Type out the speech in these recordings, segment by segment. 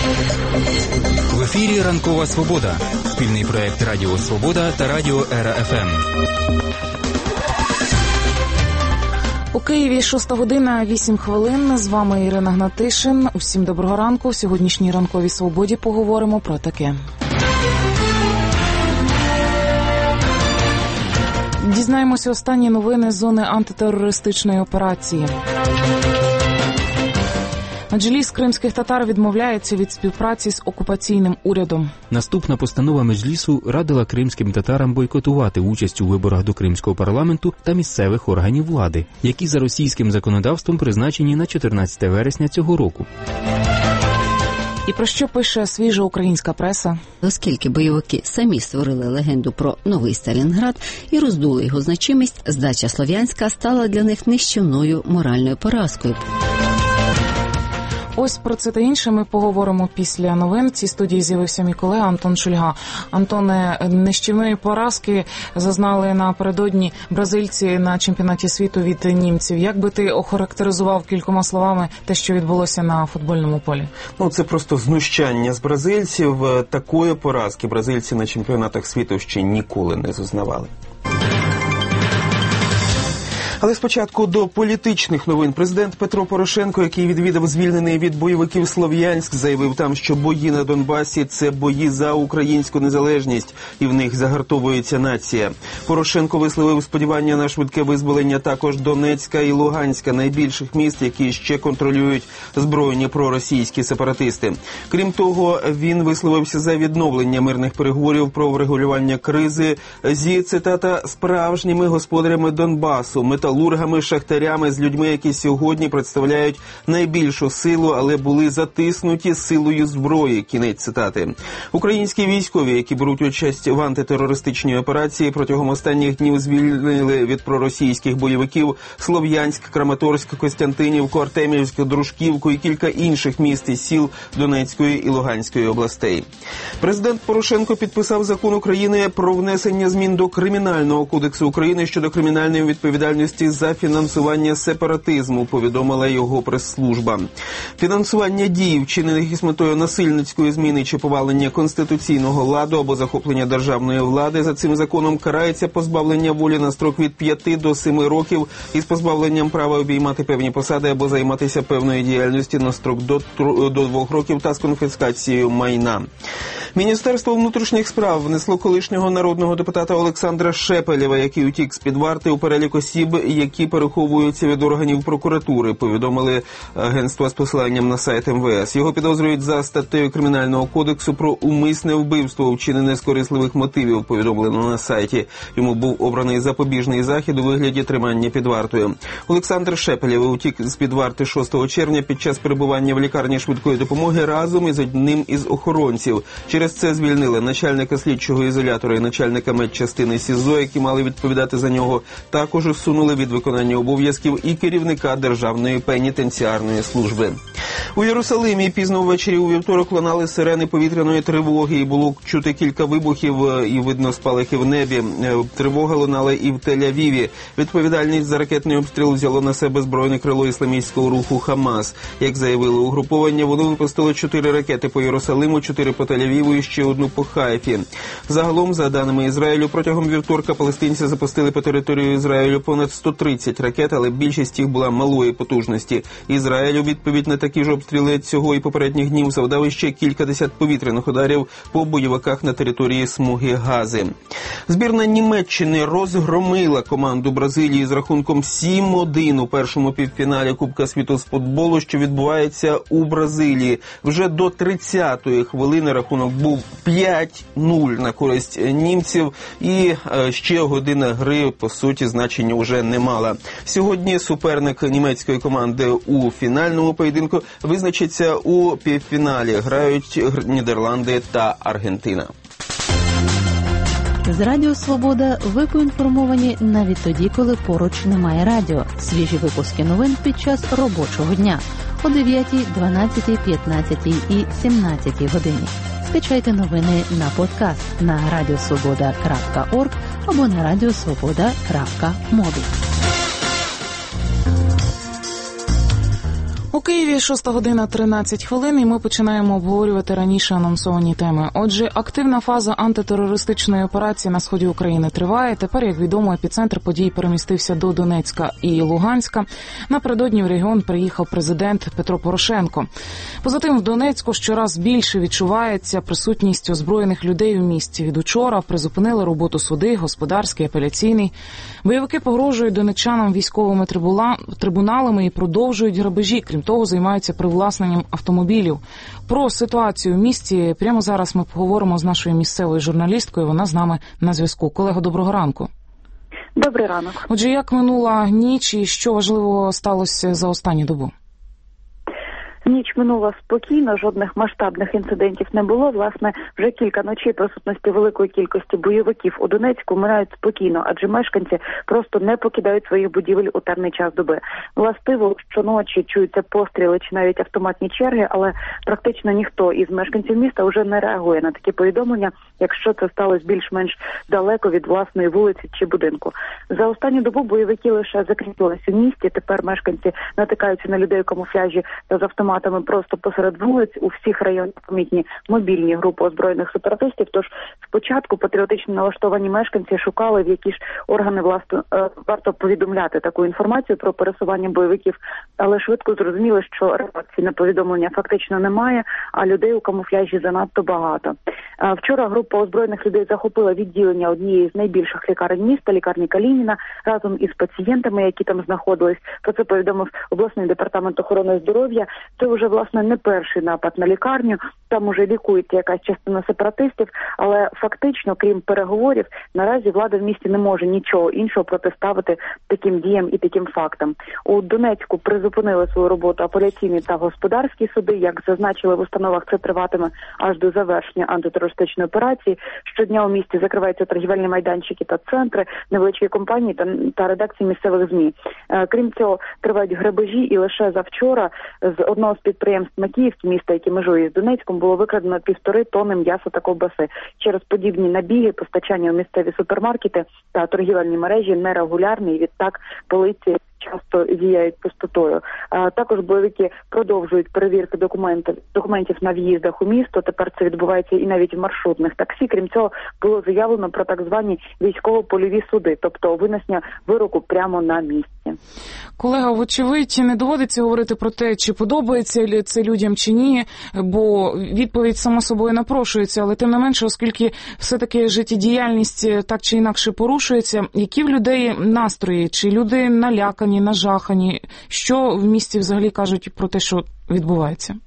В ефірі «Ранкова Свобода» – спільний проєкт Радіо Свобода та Радіо Ера ФМ. У Києві 6:08. З вами Ірина Гнатишин. Усім доброго ранку. В сьогоднішній «Ранковій Свободі» поговоримо про таке. Дізнаємося останні новини з зони антитерористичної операції. Меджліс кримських татар відмовляється від співпраці з окупаційним урядом. Наступна постанова Меджлісу радила кримським татарам бойкотувати участь у виборах до кримського парламенту та місцевих органів влади, які за російським законодавством призначені на 14 вересня цього року. І про що пише свіжа українська преса? Оскільки бойовики самі створили легенду про новий Сталінград і роздули його значимість, здача Слов'янська стала для них нищівною моральною поразкою. Ось про це та інше ми поговоримо після новин. В цій студії з'явився мій колега Антон Шульга. Антоне, нищівної поразки зазнали напередодні бразильці на чемпіонаті світу від німців. Як би ти охарактеризував кількома словами те, що відбулося на футбольному полі? Це просто знущання з бразильців. Такої поразки бразильці на чемпіонатах світу ще ніколи не зазнавали. Але спочатку до політичних новин. Президент Петро Порошенко, який відвідав звільнений від бойовиків Слов'янськ, заявив там, що бої на Донбасі – це бої за українську незалежність, і в них загартовується нація. Порошенко висловив сподівання на швидке визволення також Донецька і Луганська, найбільших міст, які ще контролюють збройні проросійські сепаратисти. Крім того, він висловився за відновлення мирних переговорів про врегулювання кризи зі, цитата, «справжніми господарями Донбасу, металургами, шахтарями, з людьми, які сьогодні представляють найбільшу силу, але були затиснуті силою зброї». Кінець цитати. Українські військові, які беруть участь в антитерористичній операції, протягом останніх днів звільнили від проросійських бойовиків Слов'янськ, Краматорськ, Костянтинівку, Артемівськ, Дружківку і кілька інших міст і сіл Донецької і Луганської областей. Президент Порошенко підписав закон України про внесення змін до Кримінального кодексу України щодо кримінальної відповідальності за фінансування сепаратизму, повідомила його прес-служба. Фінансування дій, вчинених із метою насильницької зміни чи повалення конституційного ладу або захоплення державної влади, за цим законом карається позбавлення волі на строк від 5 до 7 років із позбавленням права обіймати певні посади або займатися певною діяльністю на строк до 2 років та з конфіскацією майна. Міністерство внутрішніх справ внесло колишнього народного депутата Олександра Шепелєва, який утік з-під варти, у перелік осіб, які переховуються від органів прокуратури, повідомили агентство з посиланням на сайт МВС. Його підозрюють за статтею Кримінального кодексу про умисне вбивство, вчинене з корисливих мотивів, повідомлено на сайті. Йому був обраний запобіжний захід у вигляді тримання під вартою. Олександр Шепелєв утік з-під варти 6 червня під час перебування в лікарні швидкої допомоги разом із одним із охоронців. Через це звільнили начальника слідчого ізолятора і начальника медчастини СІЗО, які мали відповідати за нього. Також усунули від виконання обов'язків і керівника Державної пенітенціарної служби. У Єрусалимі пізно ввечері у вівторок лунали сирени повітряної тривоги, і було чути кілька вибухів і видно спалахи в небі. Тривога лунала і в Тель-Авіві. Відповідальність за ракетний обстріл взяло на себе збройне крило ісламістського руху «Хамас». Як заявили угруповання, воно випустило 4 ракети по Єрусалиму, 4 по Тель-Авіву і ще 1 по Хайфі. Загалом, за даними Ізраїлю, протягом вівторка палестинці запустили по територію Ізраїлю понад 130 ракет, але більшість їх була малої потужності. Ізраїль у відповідь на такі ж обстріли цього і попередніх днів завдав іще кількадесят повітряних ударів по бойовиках на території смуги Гази. Збірна Німеччини розгромила команду Бразилії з рахунком 7-1 у першому півфіналі Кубка світу з футболу, що відбувається у Бразилії. Вже до 30-ї хвилини рахунок був 5-0 на користь німців, і ще година гри, по суті, значення вже не мала. Сьогодні суперник німецької команди у фінальному поєдинку визначиться у півфіналі. Грають Нідерланди та Аргентина. З Радіо Свобода ви поінформовані навіть тоді, коли поруч немає радіо. Свіжі випуски новин під час робочого дня о 9, 12, 15 і 17 годині. Скачайте новини на подкаст на radiosvoboda.org або на radiosvoboda.mobi. Києві 6 година 13 хвилин, і ми починаємо обговорювати раніше анонсовані теми. Отже, активна фаза антитерористичної операції на сході України триває. Тепер, як відомо, епіцентр подій перемістився до Донецька і Луганська. Напередодні в регіон приїхав президент Петро Порошенко. Поза тим, в Донецьку щораз більше відчувається присутність озброєних людей у місті. Від учора призупинили роботу суди, господарський, апеляційний. Бойовики погрожують донеччанам військовими трибуналами і продовжують грабежі. Крім того, займаються привласненням автомобілів. Про ситуацію в місті прямо зараз ми поговоримо з нашою місцевою журналісткою. Вона з нами на зв'язку. Колего, доброго ранку. Добрий ранок. Отже, як минула ніч і що важливого сталося за останню добу? Ніч минула спокійно, жодних масштабних інцидентів не було. Власне, вже кілька ночей присутності великої кількості бойовиків у Донецьку минають спокійно, адже мешканці просто не покидають своїх будівель у темний час доби. Властиво, щоночі чуються постріли чи навіть автоматні черги, але практично ніхто із мешканців міста вже не реагує на такі повідомлення, якщо це сталося більш-менш далеко від власної вулиці чи будинку. За останню добу бойовики лише закріпились у місті, тепер мешканці натикаються на людей у камуфляжі та з автоматами просто посеред вулиць. У всіх районах помітні мобільні групи озброєних сепаратистів, тож спочатку патріотично налаштовані мешканці шукали, в які ж органи варто повідомляти таку інформацію про пересування бойовиків, але швидко зрозуміли, що реакції на повідомлення фактично немає, а людей у камуфляжі занадто багато. Вчора група озброєних людей захопила відділення однієї з найбільших лікарень міста, лікарні Калініна, разом із пацієнтами, які там знаходились. Про це повідомив обласний департамент охорони здоров'я. Це вже, власне, не перший напад на лікарню. Там уже лікується якась частина сепаратистів, але фактично, крім переговорів, наразі влада в місті не може нічого іншого протиставити таким діям і таким фактам. У Донецьку призупинили свою роботу апеляційні та господарські суди. Як зазначили в установах, це триватиме аж до завершення антитерористичної операції. Щодня у місті закриваються торгівельні майданчики та центри, невеличкі компанії та редакції місцевих ЗМІ. Крім цього, тривають грабежі, і лише завчора з одного з підприємств Макіївки, міста, яке межує з Донецьком, було викрадено 1,5 тонни м'яса та ковбаси. Через подібні набіги постачання у місцеві супермаркети та торгівельні мережі нерегулярні, і відтак поліції часто зіяють пустотою. Також бойовики продовжують перевірки документів на в'їздах у місто. Тепер це відбувається і навіть в маршрутних таксі. Крім цього, було заявлено про так звані військово-польові суди, тобто винесення вироку прямо на місці. Колега, вочевидь, не доводиться говорити про те, чи подобається це людям, чи ні, бо відповідь само собою напрошується, але тим не менше, оскільки все-таки життєдіяльність так чи інакше порушується, які в людей настрої? Чи люди налякані, нажахані? Що в місті взагалі кажуть про те, що відбувається?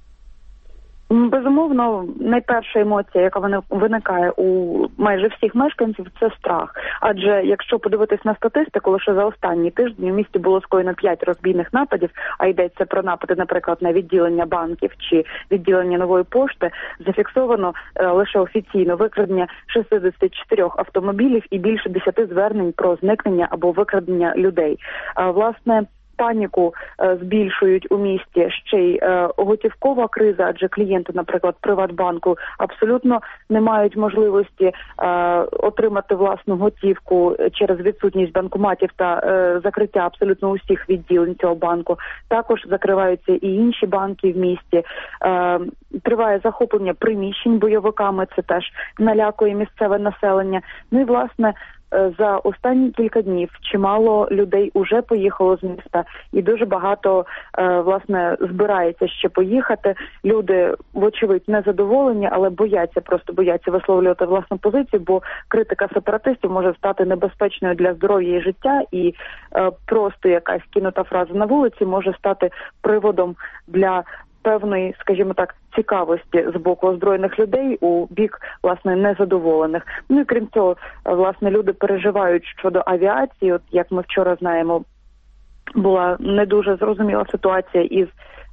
Безумовно, найперша емоція, яка виникає у майже всіх мешканців, це страх. Адже якщо подивитись на статистику, лише за останні тижні в місті було скоєно 5 розбійних нападів, а йдеться про напади, наприклад, на відділення банків чи відділення Нової пошти, зафіксовано лише офіційно викрадення 64 автомобілів і більше 10 звернень про зникнення або викрадення людей. Власне, паніку збільшують у місті ще й готівкова криза, адже клієнти, наприклад, Приватбанку абсолютно не мають можливості отримати власну готівку через відсутність банкоматів та закриття абсолютно усіх відділень цього банку. Також закриваються і інші банки в місті. Триває захоплення приміщень бойовиками, це теж налякує місцеве населення. Ну і, власне, за останні кілька днів чимало людей уже поїхало з міста, і дуже багато, власне, збирається ще поїхати. Люди, вочевидь, незадоволені, але просто бояться висловлювати власну позицію, бо критика сепаратистів може стати небезпечною для здоров'я і життя, і просто якась кинута фраза на вулиці може стати приводом для певної, скажімо так, цікавості з боку озброєних людей у бік, власне, незадоволених. Ну і крім цього, власне, люди переживають щодо авіації. От як ми вчора знаємо, була не дуже зрозуміла ситуація із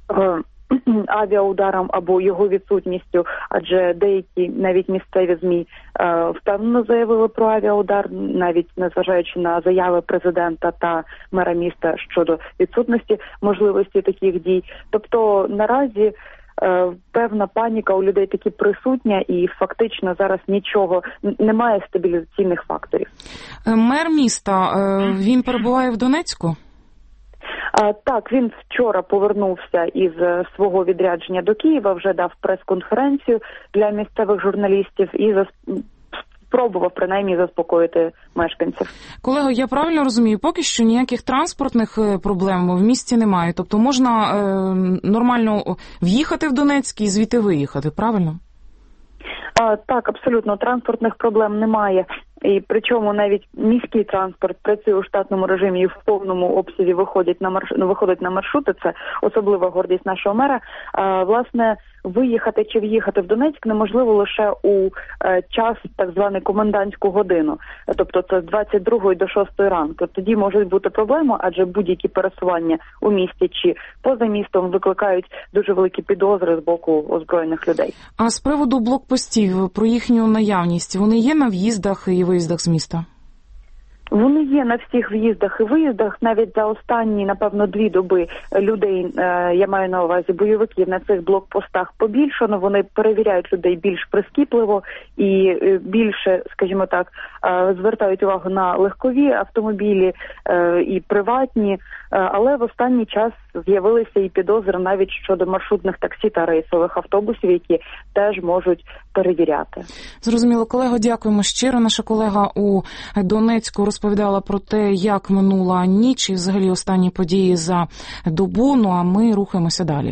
авіаударом або його відсутністю, адже деякі навіть місцеві ЗМІ впевнено заявили про авіаудар, навіть незважаючи на заяви президента та мера міста щодо відсутності можливості таких дій. Тобто наразі певна паніка у людей таки присутня, і фактично зараз нічого, немає стабілізаційних факторів. Мер міста, він перебуває в Донецьку? Так, він вчора повернувся із свого відрядження до Києва, вже дав прес-конференцію для місцевих журналістів і спробував принаймні заспокоїти мешканців. Колего, я правильно розумію, поки що ніяких транспортних проблем в місті немає, тобто можна нормально в'їхати в Донецьк і звідти виїхати, правильно? Так, абсолютно, транспортних проблем немає. І причому навіть міський транспорт працює у штатному режимі і в повному обсязі виходить на маршрути. Це особлива гордість нашого мера. Власне, виїхати чи в'їхати в Донецьк неможливо лише у час, так званий комендантську годину. Тобто це з 22 до 6 ранку. Тоді можуть бути проблеми, адже будь-які пересування у місті чи поза містом викликають дуже великі підозри з боку озброєних людей. А з приводу блокпостів, про їхню наявність, вони є на в'їздах і виїздах з міста? Вони є на всіх в'їздах і виїздах. Навіть за останні, напевно, 2 доби людей, я маю на увазі бойовиків, на цих блокпостах побільшано. Вони перевіряють людей більш прискіпливо і більше, скажімо так, звертають увагу на легкові автомобілі і приватні. Але в останній час з'явилися і підозри навіть щодо маршрутних таксі та рейсових автобусів, які теж можуть перевіряти. Зрозуміло, колего, дякуємо щиро. Наша колега у Донецьку розповідала про те, як минула ніч і взагалі останні події за добу, ну а ми рухаємося далі.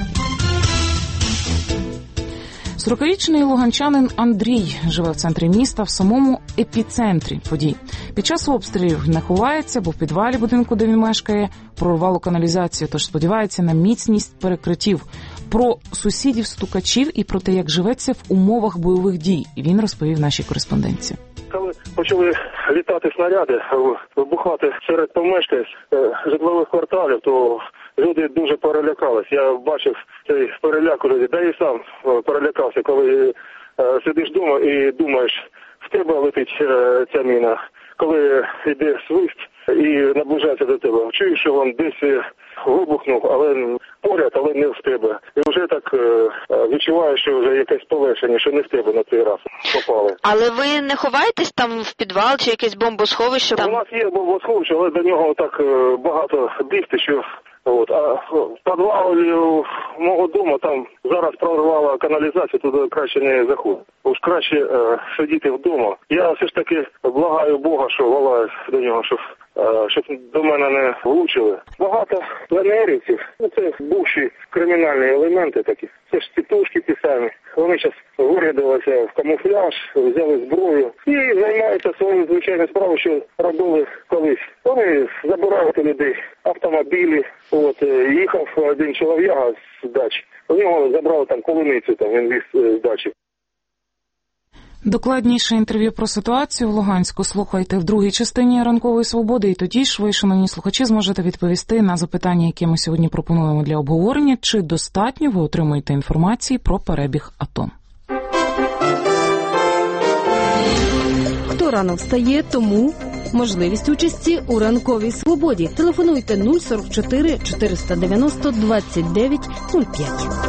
40-річний луганчанин Андрій живе в центрі міста, в самому епіцентрі подій. Під час обстрілів не ховається, бо в підвалі будинку, де він мешкає, прорвало каналізацію, тож сподівається на міцність перекриттів. Про сусідів-стукачів і про те, як живеться в умовах бойових дій, він розповів нашій кореспонденції. Коли почали літати снаряди, вибухати серед помешкань житлових кварталів, то люди дуже перелякались. Я бачив цей переляк у людей, да і сам перелякався, коли сидиш вдома і думаєш, в тебе летить ця міна. Коли йде свист і наближається до тебе, чуєш, що він десь вибухнув, але поряд, але не в тебе. І вже так відчуваєш, що вже якесь полегшення, що не в тебе на цей раз попали. Але ви не ховаєтесь там в підвал чи якесь бомбосховище? У нас є бомбосховище, але до нього так багато бігти, що... А в підвалі мого дому там зараз прорвала каналізацію, туди краще не заходити. Уж краще сидіти вдома. Я все ж таки благаю Бога, що волаю до нього, щоб до мене не влучили. Багато ЛНРівців, це бувші кримінальні елементи такі. Це ж тітушки ті самі. Вони зараз вирядилися в камуфляж, взяли зброю і займаються своєю звичайною справою, що робили колись. Вони забирають у людей автомобілі. Їхав один чолов'яга з дачі. У нього забрали там полуницю, він віз з дачі. Докладніше інтерв'ю про ситуацію в Луганську слухайте в другій частині «Ранкової свободи». І тоді ж ви, шановні слухачі, зможете відповісти на запитання, які ми сьогодні пропонуємо для обговорення. Чи достатньо ви отримуєте інформації про перебіг АТО? Хто рано встає, тому можливість участі у «Ранковій свободі». Телефонуйте 044 490 29 05.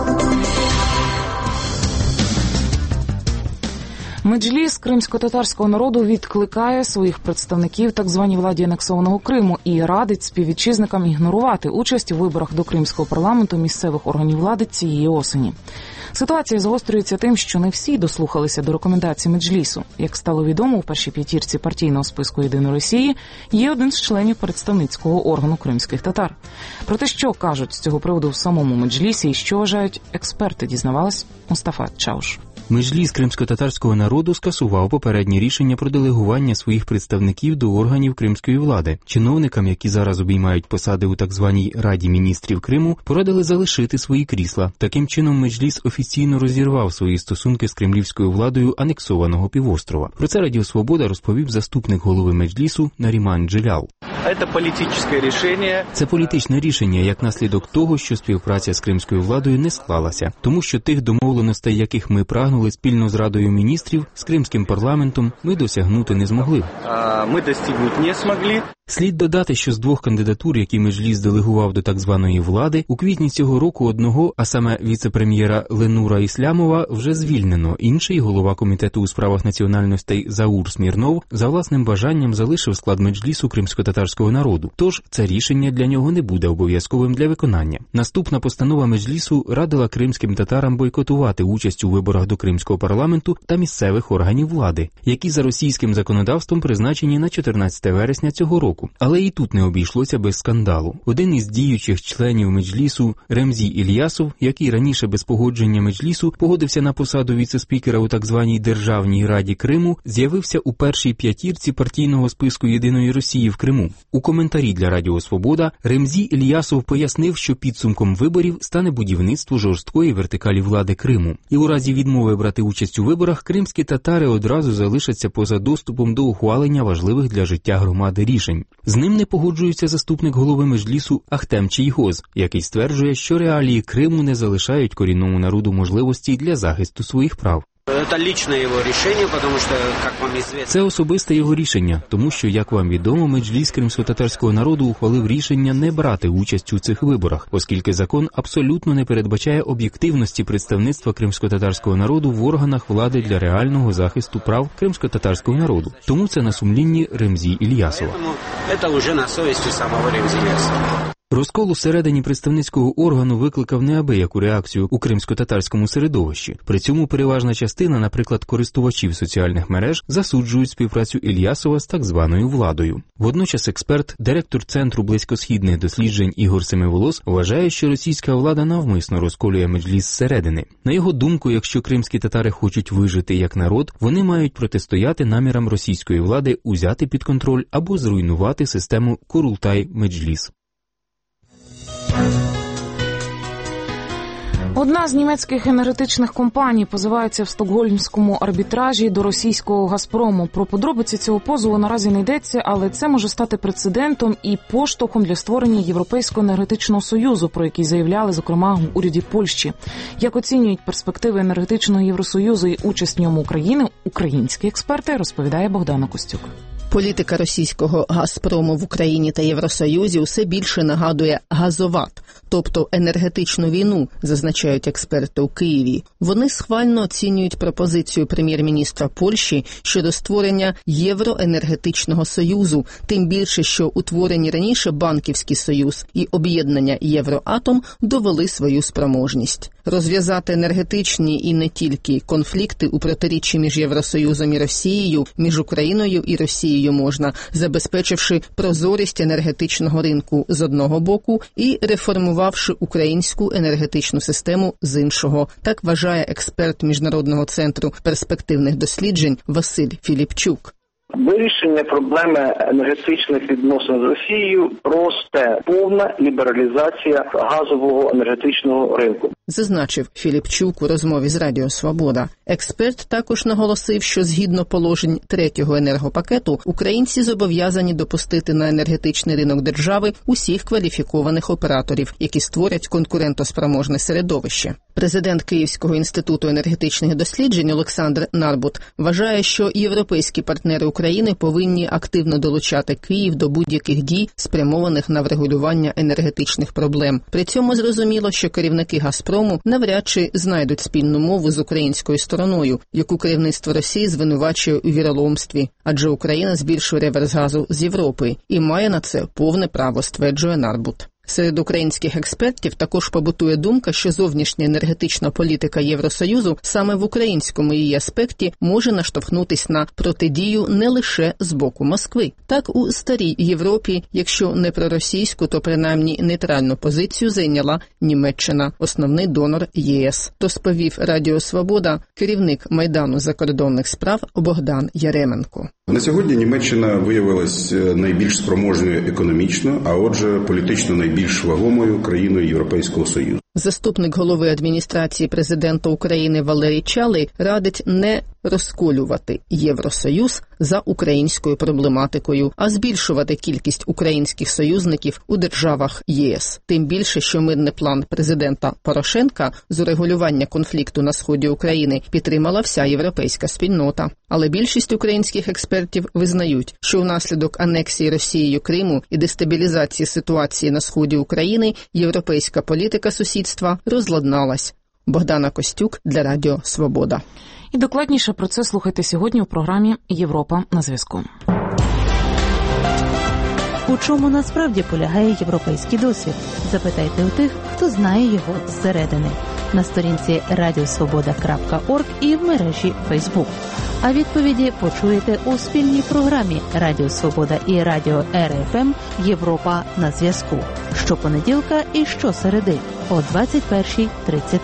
Меджліс кримсько-татарського народу відкликає своїх представників так званій владі анексованого Криму і радить співвітчизникам ігнорувати участь у виборах до Кримського парламенту місцевих органів влади цієї осені. Ситуація загострюється тим, що не всі дослухалися до рекомендацій Меджлісу. Як стало відомо, у першій п'ятірці партійного списку «Єдиної Росії» є один з членів представницького органу кримських татар. Про те, що кажуть з цього приводу в самому Меджлісі і що вважають експерти, дізнавалась Мустафа Чауш. Меджліс кримсько-татарського народу скасував попереднє рішення про делегування своїх представників до органів кримської влади. Чиновникам, які зараз обіймають посади у так званій Раді міністрів Криму, порадили залишити свої крісла. Таким чином, Меджліс офіційно розірвав свої стосунки з кремлівською владою анексованого півострова. Про це Радіо Свобода розповів заступник голови Меджлісу Наріман Джилял. Це політичне рішення як наслідок того, що співпраця з кримською владою не склалася, тому що тих домовленостей, яких ми прагнули спільно з Радою міністрів, з кримським парламентом, ми досягнути не змогли. Слід додати, що з двох кандидатур, які Меджліс делегував до так званої влади, у квітні цього року одного, а саме віце-прем'єра Ленура Іслямова, вже звільнено. Інший, голова комітету у справах національностей Заур Смірнов, за власним бажанням залишив склад Меджлісу кримськотатарського народу. Тож це рішення для нього не буде обов'язковим для виконання. Наступна постанова Меджлісу радила кримським татарам бойкотувати участь у виборах до кримського парламенту та місцевих органів влади, які за російським законодавством призначені на 14 вересня цього року. Але і тут не обійшлося без скандалу. Один із діючих членів Меджлісу, Ремзі Ільясов, який раніше без погодження Меджлісу погодився на посаду віце-спікера у так званій Державній Раді Криму, з'явився у першій п'ятірці партійного списку «Єдиної Росії» в Криму. У коментарі для Радіо Свобода Ремзі Ільясов пояснив, що підсумком виборів стане будівництво жорсткої вертикалі влади Криму. І у разі відмови брати участь у виборах кримські татари одразу залишаться поза доступом до ухвалення важливих для життя громади рішень. З ним не погоджується заступник голови Меджлісу Ахтем Чийгоз, який стверджує, що реалії Криму не залишають корінному народу можливості для захисту своїх прав. Це особисте його рішення, тому що, як вам відомо, Меджліс кримськотатарського народу ухвалив рішення не брати участь у цих виборах, оскільки закон абсолютно не передбачає об'єктивності представництва кримськотатарського народу в органах влади для реального захисту прав кримськотатарського народу. Тому це на сумлінні Ремзі Ільясова. Розкол усередині представницького органу викликав неабияку реакцію у кримськотатарському середовищі. При цьому переважна частина, наприклад, користувачів соціальних мереж, засуджують співпрацю Ільясова з так званою владою. Водночас експерт, директор Центру близькосхідних досліджень Ігор Семиволос вважає, що російська влада навмисно розколює Меджліс зсередини. На його думку, якщо кримські татари хочуть вижити як народ, вони мають протистояти намірам російської влади узяти під контроль або зруйнувати систему Курултай-Меджліс. Одна з німецьких енергетичних компаній позивається в стокгольмському арбітражі до російського «Газпрому». Про подробиці цього позову наразі не йдеться, але це може стати прецедентом і поштовхом для створення Європейського енергетичного союзу, про який заявляли, зокрема, в уряді Польщі. Як оцінюють перспективи енергетичного Євросоюзу і участь в ньому України, українські експерти, розповідає Богдана Костюк. Політика російського «Газпрому» в Україні та Євросоюзі усе більше нагадує «газоват», тобто енергетичну війну, зазначають експерти у Києві. Вони схвально оцінюють пропозицію прем'єр-міністра Польщі щодо створення Євроенергетичного союзу, тим більше, що утворені раніше Банківський союз і об'єднання «Євроатом» довели свою спроможність. Розв'язати енергетичні і не тільки конфлікти у протиріччі між Євросоюзом і Росією, між Україною і Росією можна, забезпечивши прозорість енергетичного ринку з одного боку і реформувавши українську енергетичну систему з іншого. Так вважає експерт Міжнародного центру перспективних досліджень Василь Філіпчук. Вирішення проблеми енергетичних відносин з Росією просте – повна лібералізація газового енергетичного ринку. Зазначив Філіпчук у розмові з Радіо Свобода. Експерт також наголосив, що згідно положень третього енергопакету українці зобов'язані допустити на енергетичний ринок держави усіх кваліфікованих операторів, які створять конкурентоспроможне середовище. Президент Київського інституту енергетичних досліджень Олександр Нарбут вважає, що європейські партнери України повинні активно долучати Київ до будь-яких дій, спрямованих на врегулювання енергетичних проблем. При цьому зрозуміло, що керівники «Газпрому» навряд чи знайдуть спільну мову з українською стороною, яку керівництво Росії звинувачує у віроломстві, адже Україна збільшує реверс газу з Європи і має на це повне право, стверджує Нарбут. Серед українських експертів також побутує думка, що зовнішня енергетична політика Євросоюзу саме в українському її аспекті може наштовхнутись на протидію не лише з боку Москви. Так, у старій Європі, якщо не проросійську, то принаймні нейтральну позицію зайняла Німеччина, основний донор ЄС. Розповів Радіо Свобода керівник Майдану закордонних справ Богдан Яременко. На сьогодні Німеччина виявилась найбільш спроможною економічно, а отже політично найбільш вагомою країною Європейського Союзу. Заступник голови адміністрації президента України Валерій Чалий радить не розколювати Євросоюз за українською проблематикою, а збільшувати кількість українських союзників у державах ЄС. Тим більше, що мирний план президента Порошенка з урегулювання конфлікту на сході України підтримала вся європейська спільнота. Але більшість українських експертів визнають, що внаслідок анексії Росією Криму і дестабілізації ситуації на сході України європейська політика сусідства розладналась. Богдана Костюк для Радіо Свобода. І докладніше про це слухайте сьогодні у програмі «Європа на зв'язку». У чому насправді полягає європейський досвід? Запитайте у тих, хто знає його зсередини. На сторінці radiosvoboda.org і в мережі Facebook. А відповіді почуєте у спільній програмі Радіо Свобода і Радіо РФМ «Європа на зв'язку». Щопонеділка і щосереди о 21:33.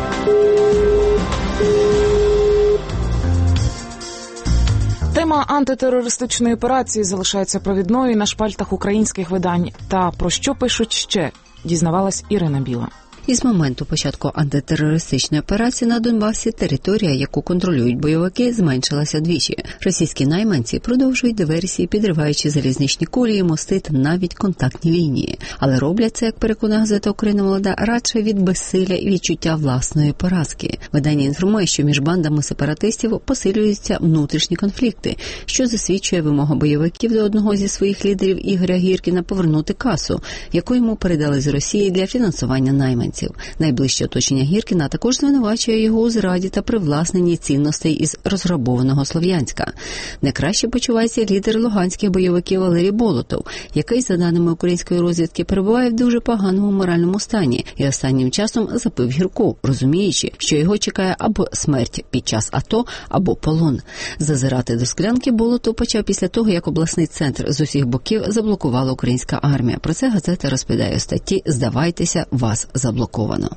Тема антитерористичної операції залишається провідною на шпальтах українських видань. Та про що пишуть ще, дізнавалась Ірина Біла. Із моменту початку антитерористичної операції на Донбасі територія, яку контролюють бойовики, зменшилася двічі. Російські найманці продовжують диверсії, підриваючи залізничні колії, мости та навіть контактні лінії. Але роблять це, як переконує газета «Україна молода», радше від безсилля і відчуття власної поразки. Видання інформує, що між бандами сепаратистів посилюються внутрішні конфлікти, що засвідчує вимогу бойовиків до одного зі своїх лідерів Ігоря Гіркіна повернути касу, яку йому передали з Росії для фінансування найманців. Найближче оточення Гіркіна також звинувачує його у зраді та привласненні цінностей із розграбованого Слов'янська. Не краще почувається лідер луганських бойовиків Валерій Болотов, який, за даними української розвідки, перебуває в дуже поганому моральному стані і останнім часом запив гірку, розуміючи, що його чекає або смерть під час АТО, або полон. Зазирати до склянки Болотов почав після того, як обласний центр з усіх боків заблокувала українська армія. Про це газета розповідає у статті «Здавайтеся, вас заблоковано».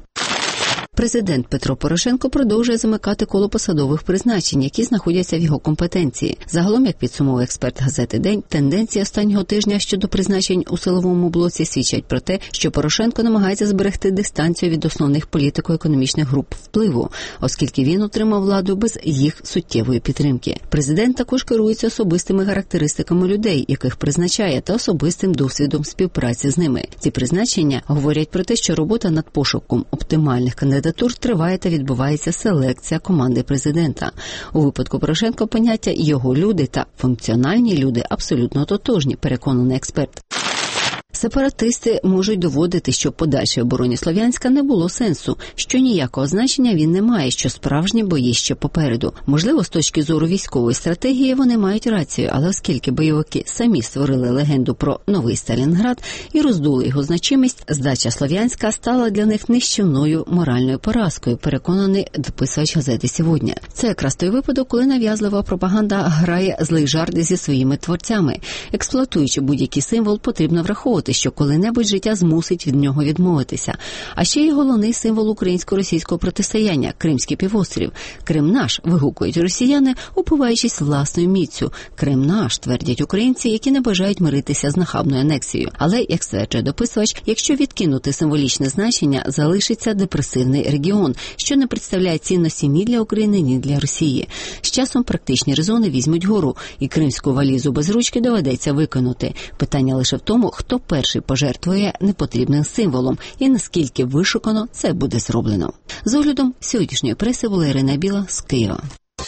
Президент Петро Порошенко продовжує замикати коло посадових призначень, які знаходяться в його компетенції. Загалом, як підсумовує експерт газети «День», тенденції останнього тижня щодо призначень у силовому блоці свідчать про те, що Порошенко намагається зберегти дистанцію від основних політико-економічних груп впливу, оскільки він отримав владу без їх суттєвої підтримки. Президент також керується особистими характеристиками людей, яких призначає, та особистим досвідом співпраці з ними. Ці призначення говорять про те, що робота над пошуком оптимальних кандидатур триває та відбувається селекція команди президента. У випадку Порошенка поняття «його люди» та «функціональні люди» абсолютно тотожні, переконаний експерт. Сепаратисти можуть доводити, що в подальшій обороні Слов'янська не було сенсу, що ніякого значення він не має, що справжні бої ще попереду. Можливо, з точки зору військової стратегії вони мають рацію, але оскільки бойовики самі створили легенду про новий Сталінград і роздули його значимість, здача Слов'янська стала для них нищівною моральною поразкою, переконаний дописувач газети «Сьогодні». Це якраз той випадок, коли нав'язлива пропаганда грає злий жарт зі своїми творцями. Експлуатуючи будь-який символ, потрібно враховувати, що коли-небудь життя змусить від нього відмовитися. А ще є головний символ українсько-російського протистояння – Кримський півострів. «Крим наш», вигукують росіяни, упиваючись власною міцю. «Крим наш», твердять українці, які не бажають миритися з нахабною анексією. Але, як стверджує дописувач, якщо відкинути символічне значення, залишиться депресивний регіон, що не представляє цінності ні для України, ні для Росії. З часом практичні резони візьмуть гору, і кримську валізу без ручки доведеться викинути. Питання лише в тому, хто перший пожертвує непотрібним символом і наскільки вишукано це буде зроблено. З оглядом сьогоднішньої преси була Ірина Біла з Києва.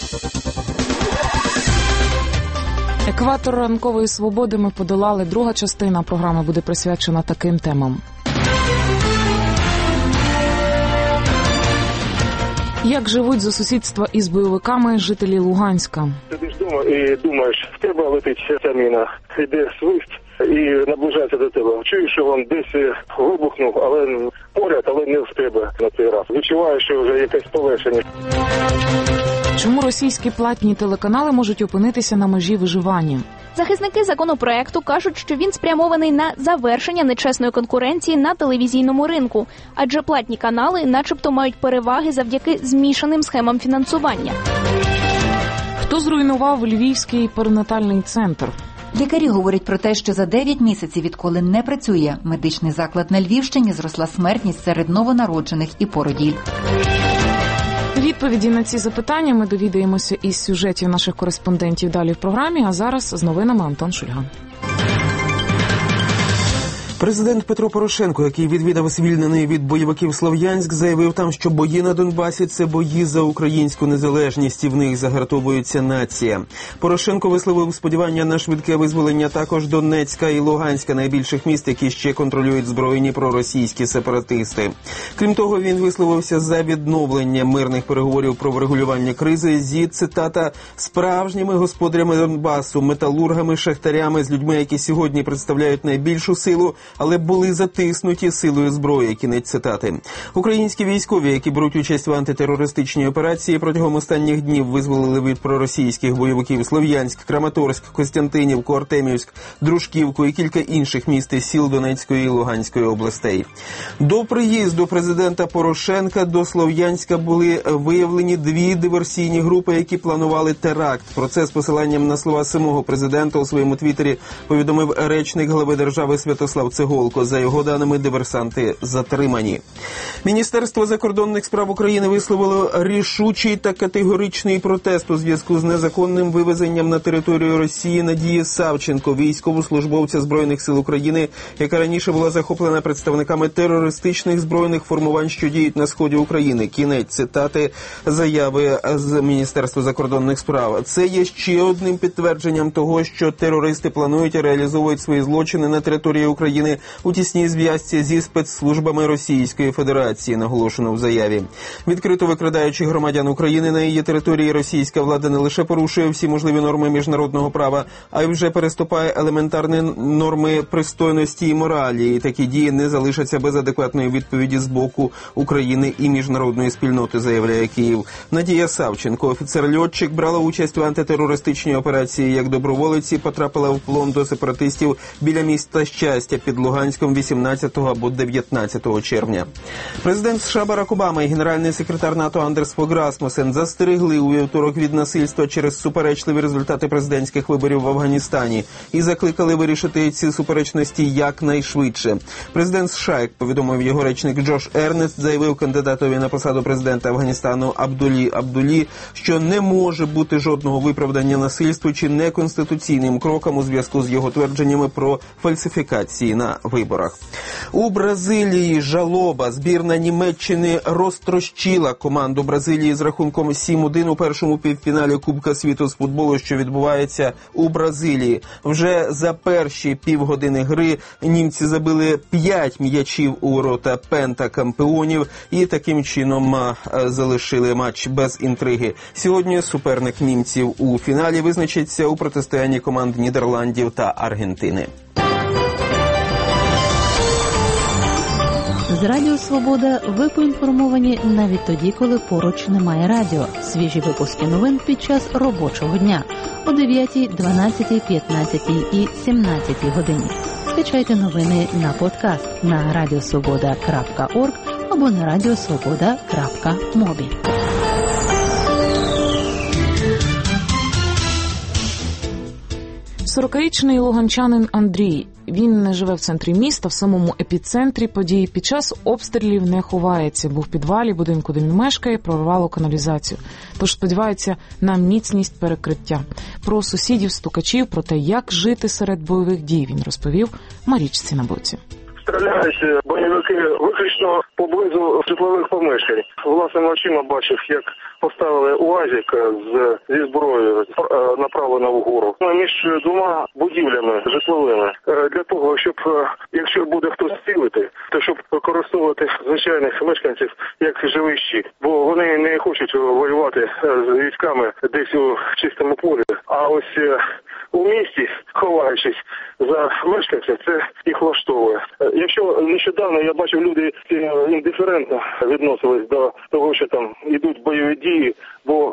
Екватор ранкової свободи ми подолали. Друга частина програми буде присвячена таким темам. Як живуть за сусідства із бойовиками жителі Луганська? Ти ж думаєш, в тебе летить ця міна, йде свист і наближається до тебе. Чуєш, що він десь вибухнув, але поряд, але не в тебе на цей раз. Відчуваєш, що вже якесь полегшення. Чому російські платні телеканали можуть опинитися на межі виживання? Захисники законопроекту кажуть, що він спрямований на завершення нечесної конкуренції на телевізійному ринку, адже платні канали начебто мають переваги завдяки змішаним схемам фінансування. Хто зруйнував Львівський перинатальний центр? Лікарі говорять про те, що за 9 місяців, відколи не працює медичний заклад на Львівщині, зросла смертність серед новонароджених і породіль. Відповіді на ці запитання ми довідаємося із сюжетів наших кореспондентів далі в програмі, а зараз з новинами Антон Шульга. Президент Петро Порошенко, який відвідав звільнений від бойовиків Слов'янськ, заявив там, що бої на Донбасі – це бої за українську незалежність, і в них загартовується нація. Порошенко висловив сподівання на швидке визволення також Донецька і Луганська, найбільших міст, які ще контролюють збройні проросійські сепаратисти. Крім того, він висловився за відновлення мирних переговорів про врегулювання кризи зі, цитата, «справжніми господарями Донбасу, металургами, шахтарями, з людьми, які сьогодні представляють найбільшу силу, але були затиснуті силою зброї», кінець цитати. Українські військові, які беруть участь в антитерористичній операції, протягом останніх днів визволили від проросійських бойовиків Слов'янськ, Краматорськ, Костянтинівку, Артемівськ, Дружківку і кілька інших міст і сіл Донецької і Луганської областей. До приїзду президента Порошенка до Слов'янська були виявлені 2 диверсійні групи, які планували теракт. Про це з посиланням на слова самого президента у своєму твіттері повідомив речник глави держави Святослав Цеголко. За його даними, диверсанти затримані. Міністерство закордонних справ України висловило рішучий та категоричний протест у зв'язку з незаконним вивезенням на територію Росії Надії Савченко, військовослужбовця Збройних сил України, яка раніше була захоплена представниками терористичних збройних формувань, що діють на сході України. Кінець цитати заяви з Міністерства закордонних справ. Це є ще одним підтвердженням того, що терористи планують і реалізовують свої злочини на території України у тісній зв'язці зі спецслужбами Російської Федерації, наголошено в заяві. Відкрито викрадаючи громадян України на її території, російська влада не лише порушує всі можливі норми міжнародного права, а й вже переступає елементарні норми пристойності і моралі. І такі дії не залишаться без адекватної відповіді з боку України і міжнародної спільноти, заявляє Київ. Надія Савченко, офіцер-льотчик, брала участь в антитерористичній операції як доброволець і потрапила в полон до сепаратистів біля міста Щастя під Луганськом 18 або 19 червня. Президент США Барак Обама і генеральний секретар НАТО Андерс Фог Расмусен застерегли у вівторок від насильства через суперечливі результати президентських виборів в Афганістані і закликали вирішити ці суперечності якнайшвидше. Президент США, як повідомив його речник Джош Ернест, заявив кандидатові на посаду президента Афганістану Абдулі Абдулі, що не може бути жодного виправдання насильству чи неконституційним крокам у зв'язку з його твердженнями про фальсифікації на виборах. У Бразилії жалоба. Збірна Німеччини розтрощила команду Бразилії з рахунком 7-1 у першому півфіналі Кубка світу з футболу, що відбувається у Бразилії. Вже за перші півгодини гри німці забили 5 м'ячів у ворота пентакампіонів і таким чином залишили матч без інтриги. Сьогодні суперник німців у фіналі визначиться у протистоянні команд Нідерландів та Аргентини. З Радіо Свобода ви поінформовані навіть тоді, коли поруч немає радіо. Свіжі випуски новин під час робочого дня о 9, 12, 15 і 17 годині. Скачайте новини на подкаст на radiosvoboda.org або на radiosvoboda.mobi. 40-річний луганчанин Андрій. Він не живе в центрі міста, в самому епіцентрі подій. Під час обстрілів не ховається, бо в підвалі будинку, де він мешкає, прорвало каналізацію. Тож сподівається на міцність перекриття. Про сусідів, стукачів, про те, як жити серед бойових дій, він розповів Марічці на боці. Стріляють бойовики виключно поблизу житлових помешкань. Власними очима бачив, як поставили УАЗик зі зброєю, направлено вгору, між 2 будівлями житловими. Для того, щоб, якщо буде хтось цілити, то щоб використовувати звичайних мешканців як живий щит. Бо вони не хочуть воювати з військами десь у чистому полі. А ось у місті, ховаючись за мешканців, це їх влаштовує. Якщо нещодавно я бачив, люди індиферентно відносились до того, що там йдуть бойові дії, бо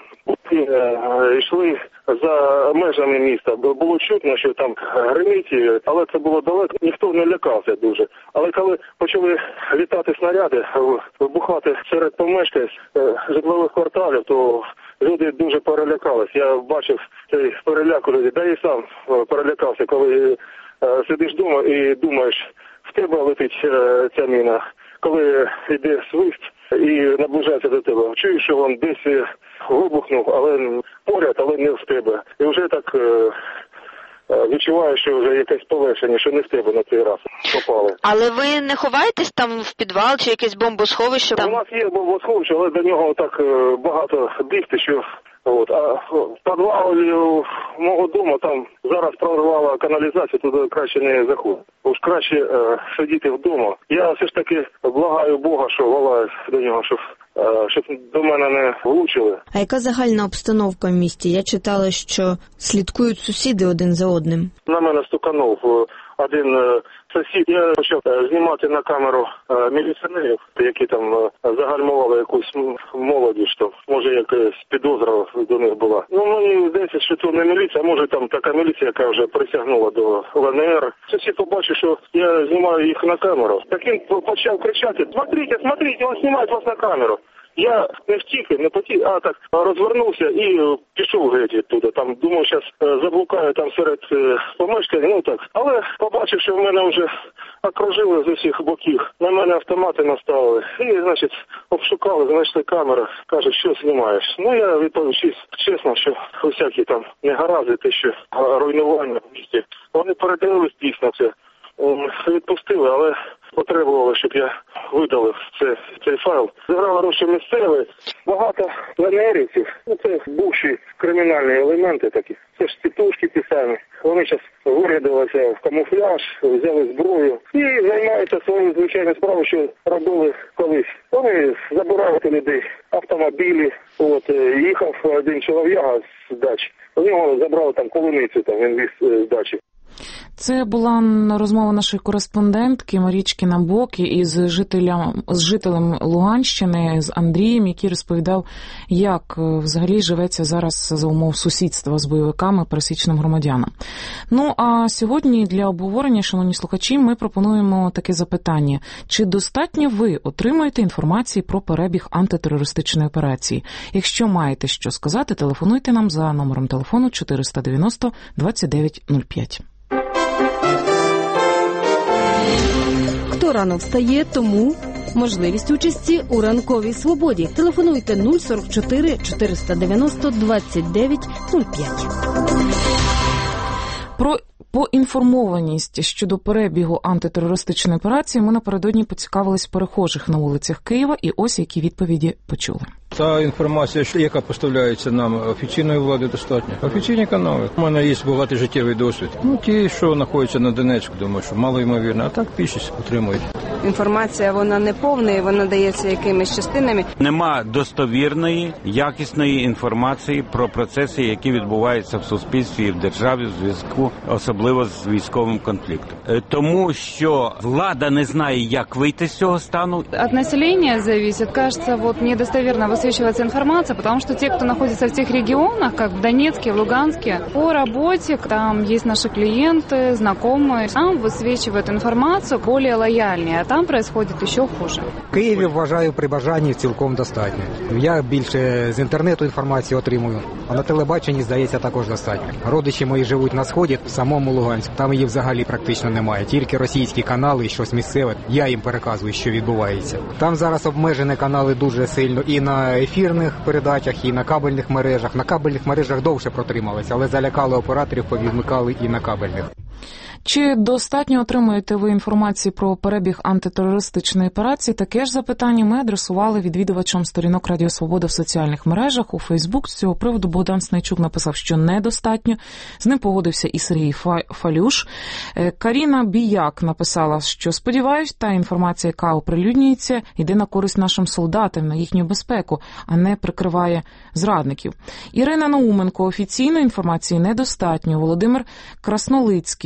йшли за межами міста. Було чутно, що там гримить, але це було далеко, ніхто не лякався дуже. Але коли почали літати снаряди, вибухати серед помешкань житлових кварталів, то люди дуже перелякались. Я бачив цей переляк у людей. Да і сам перелякався, коли сидиш вдома і думаєш, в тебе летить ця міна. Коли йде свист і наближається до тебе, чуєш, що він десь вибухнув, але поряд, але не в тебе. І вже так відчуваєш, що вже якесь полегшення, що не в тебе на цей раз попали. Але ви не ховаєтесь там в підвал чи якесь бомбосховище? У нас є бомбосховище, але до нього так багато бігти, що... А в підвалі мого дому там зараз прорвала каналізацію, туди краще не заходити. Уж краще сидіти вдома. Я все ж таки благаю Бога, що волаю до нього, щоб до мене не влучили. А яка загальна обстановка в місті? Я читала, що слідкують сусіди один за одним. На мене стуканув один сусід. Я почав знімати на камеру міліціонерів, які там загальмували якусь молодіж, що може якась підозра до них була. Ну, мені здається, що це не міліція, а може там така міліція, яка вже присягнула до ЛНР. Сусід побачив, що я знімаю їх на камеру. Так він почав кричати: "Смотрите, смотрите, він знімає вас на камеру". Я не втік, не потік, а так розвернувся і пішов геть відтуди. Там, думаю, зараз заблукаю там серед помешкань, ну так. Але побачив, що в мене вже окружили з усіх боків. На мене автомати наставили. І, значить, обшукали, знайшли камеру. Кажуть, що знімаєш. Ну, я відповів чесно, що усякі там негаразди, те, що руйнування в місті. Вони передивились дійсно це. Відпустили, але потребували, щоб я видалив цей файл. Зіграли гроші місцеві, багато ЛНРівців. Це бувші кримінальні елементи такі. Це ж тітушки ті самі. Вони зараз вирядилися в камуфляж, взяли зброю і займаються своєю звичайною справою, що робили колись. Вони забирають у людей автомобілі. Їхав один чолов'яга з дачі. У нього забрали там полуницю, там він віз з дачі. Це була розмова нашої кореспондентки Марічки Набоки із жителем Луганщини, з Андрієм, який розповідав, як взагалі живеться зараз за умов сусідства з бойовиками пересічним громадянам. Ну, а сьогодні для обговорення, шановні слухачі, ми пропонуємо таке запитання. Чи достатньо ви отримуєте інформації про перебіг антитерористичної операції? Якщо маєте що сказати, телефонуйте нам за номером телефону 490 2905. Хто рано встає, тому можливість участі у ранковій свободі. Телефонуйте 044 490 29 05. Поінформованість щодо перебігу антитерористичної операції ми напередодні поцікавились перехожих на вулицях Києва, і ось які відповіді почули. Та інформація, яка поставляється нам офіційної влади, достатньо. Офіційні канали. У мене є багатий життєвий досвід. Ті, що знаходяться на Донецьку, думаю, що мало ймовірно, а так більшість отримують. Інформація, вона не повна, і вона дається якимись частинами. Нема достовірної, якісної інформації про процеси, які відбуваються в суспільстві і в державі в зв'язку, особливо з військовим конфліктом. Тому що влада не знає, як вийти з цього стану. От населения зависит. Кажется, недостоверно высвечивается информация, потому что те, кто находится в тех регионах, как в Донецке, в Луганске, по работе, там есть наши клиенты, знакомые, там высвечивают информацию более лояльнее, а там происходит еще хуже. В Києві, вважаю, при бажанні цілком достатньо. Я більше з інтернету інформацію отримую, а на телебаченні, здається, також достатньо. Родичі мої живуть на Сході, в самому Луганську. Там її взагалі практично немає. Тільки російські канали і щось місцеве. Я їм переказую, що відбувається. Там зараз обмежені канали дуже сильно і на ефірних передачах, і на кабельних мережах. На кабельних мережах довше протрималися, але залякали операторів, повідмикали і на кабельних. Чи достатньо отримуєте ви інформації про перебіг антитерористичної операції? Таке ж запитання ми адресували відвідувачам сторінок Радіо Свобода в соціальних мережах. У Фейсбук з цього приводу Богдан Снайчук написав, що недостатньо. З ним погодився і Сергій Фалюш. Каріна Біяк написала, що сподіваюсь, та інформація, яка оприлюднюється, йде на користь нашим солдатам, на їхню безпеку, а не прикриває зрадників. Ірина Науменко: офіційної інформації недостатньо. Володимир Краснолицький: цілком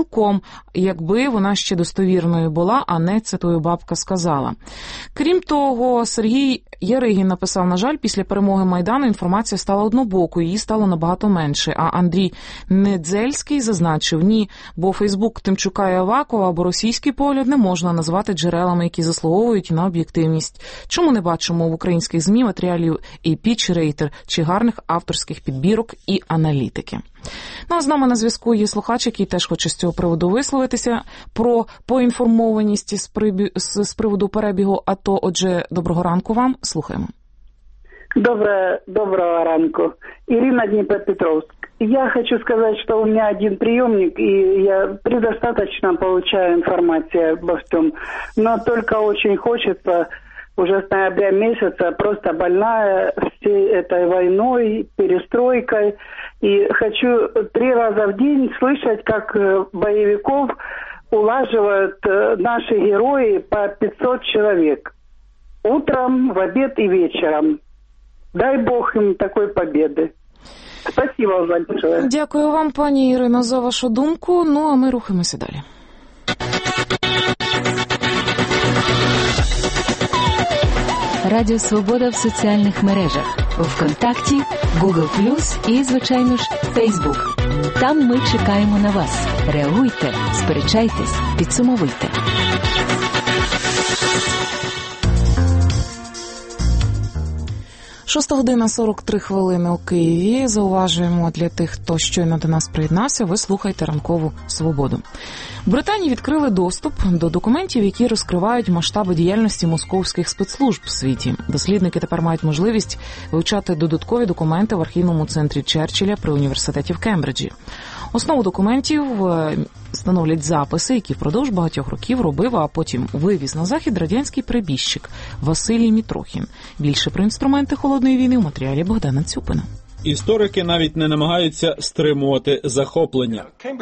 цілком, якби вона ще достовірною була, а не «це твоя бабка сказала». Крім того, Сергій Яригін написав: на жаль, після перемоги Майдану інформація стала однобокою, її стало набагато менше. А Андрій Недзельський зазначив: ні, бо Фейсбук Тимчука і Авакова або російський погляд не можна назвати джерелами, які заслуговують на об'єктивність. Чому не бачимо в українських ЗМІ матеріалів AP чи Рейтер, чи гарних авторських підбірок і аналітики? Ну, а з нами на зв'язку є слухач, який теж хоче з цього приводу висловитися про поінформованість з приводу перебігу АТО. Отже, доброго ранку вам. Слухаємо. Доброго ранку. Ирина, Днепропетровск. Я хочу сказать, что у меня один приемник, и я предостаточно получаю информацию обо всем. Но только очень хочется, уже с ноября месяца, просто больная всей этой войной, перестройкой. И хочу 3 раза в день слышать, как боевиков улаживают наши герои по 500 человек. Утром, в обед и вечером. Дай Бог им такой победы. Спасибо вам большое. Дякую вам, пані Ірино, за вашу думку. Ну, а ми рухаємося далі. Радіо Свобода в соціальних мережах. ВКонтакті, Google+, і, звичайно ж, Facebook. Там ми чекаємо на вас. Реагуйте, сперечайтесь, підсумовуйте. Шоста година 43 хвилини у Києві. Зауважуємо для тих, хто щойно до нас приєднався, ви слухаєте «Ранкову Свободу». В Британії відкрили доступ до документів, які розкривають масштаби діяльності московських спецслужб в світі. Дослідники тепер мають можливість вивчати додаткові документи в архівному центрі Черчилля при університеті в Кембриджі. Основу документів становлять записи, які впродовж багатьох років робив, а потім вивіз на захід радянський перебіжчик Василій Мітрохін. Більше про інструменти холодної війни у матеріалі Богдана Цюпина. Історики навіть не намагаються стримувати захоплення.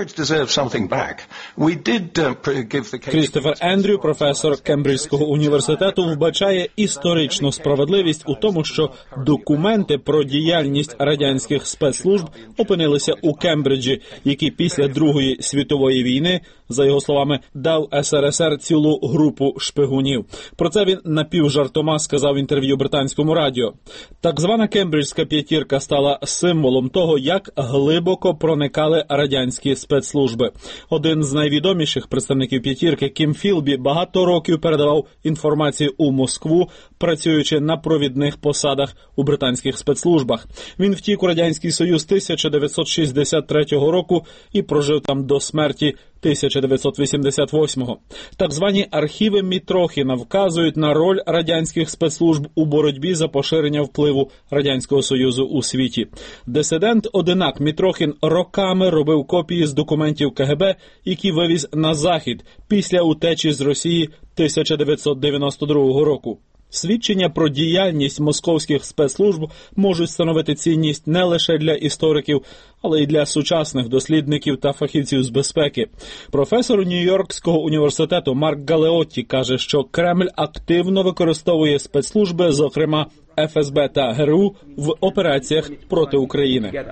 Крістофер Ендрю, професор Кембриджського університету, вбачає історичну справедливість у тому, що документи про діяльність радянських спецслужб опинилися у Кембриджі, який після Другої світової війни, за його словами, дав СРСР цілу групу шпигунів. Про це він напівжартома сказав в інтерв'ю британському радіо. Так звана Кембриджська п'ятірка стала символом того, як глибоко проникали радянські спецслужби. Один з найвідоміших представників п'ятірки, Кім Філбі, багато років передавав інформацію у Москву, працюючи на провідних посадах у британських спецслужбах. Він втік у Радянський Союз 1963 року і прожив там до смерті 1988-го. Так звані архіви Мітрохіна вказують на роль радянських спецслужб у боротьбі за поширення впливу Радянського Союзу у світі. Дисидент-одинак Мітрохін роками робив копії з документів КГБ, які вивіз на Захід після утечі з Росії 1992 року. Свідчення про діяльність московських спецслужб можуть становити цінність не лише для істориків, але й для сучасних дослідників та фахівців з безпеки. Професор Нью-Йоркського університету Марк Галеотті каже, що Кремль активно використовує спецслужби, зокрема ФСБ та ГРУ, в операціях проти України.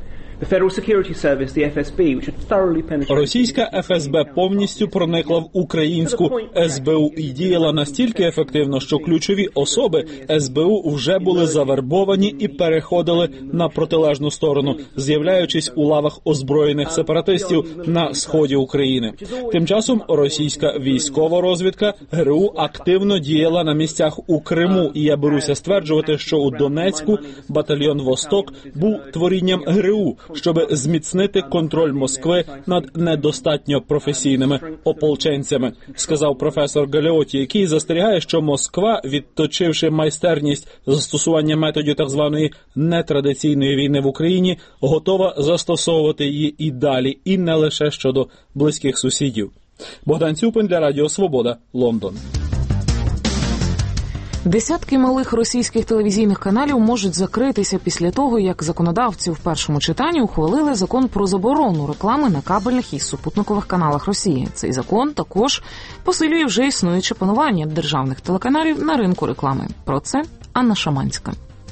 Російська ФСБ повністю проникла в українську СБУ і діяла настільки ефективно, що ключові особи СБУ вже були завербовані і переходили на протилежну сторону, з'являючись у лавах озброєних сепаратистів на сході України. Тим часом російська військова розвідка ГРУ активно діяла на місцях у Криму, і я беруся стверджувати, що у Донецьку батальйон «Восток» був творінням ГРУ, щоб зміцнити контроль Москви над недостатньо професійними ополченцями, сказав професор Галеотті, який застерігає, що Москва, відточивши майстерність застосування методів так званої нетрадиційної війни в Україні, готова застосовувати її і далі, і не лише щодо близьких сусідів. Богдан Цюпин для Радіо Свобода, Лондон. Десятки малих російських телевізійних каналів можуть закритися після того, як законодавці в першому читанні ухвалили закон про заборону реклами на кабельних і супутникових каналах Росії. Цей закон також посилює вже існуюче панування державних телеканалів на ринку реклами. Про це Анна Шаманська.